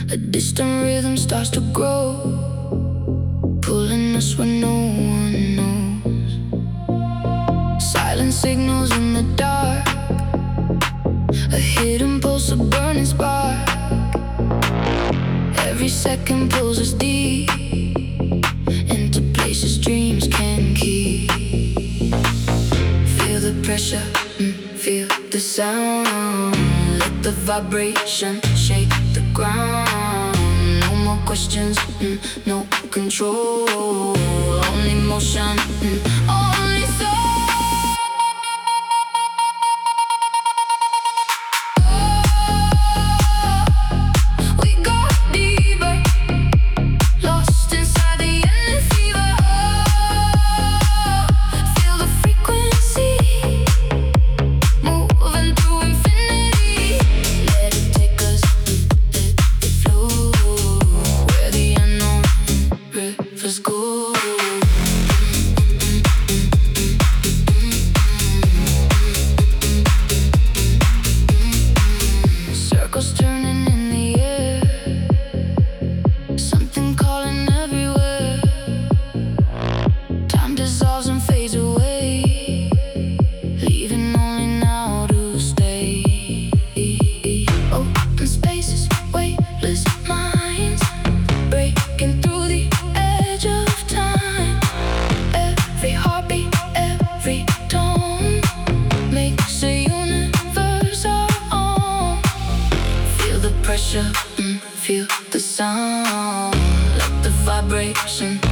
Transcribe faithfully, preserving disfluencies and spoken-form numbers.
A distant rhythm starts to grow, pulling us where no one knows. Silent signals in the dark, a hidden pulse, a burning spark. Every second pulls us deep into places dreams can keep. Feel the pressure, mm, feel the sound. Let the vibration shake the ground. No more questions, mm, no control. Only motion, mm, only soul. Circles turning in the air, something calling everywhere. Time dissolves and fades away, leaving only now to stay. Open spaces, weightless minds, breaking through the edge of time. Every heartbeat, every tone makes a universe our own. Feel the pressure, mm, feel the sound. Let the vibration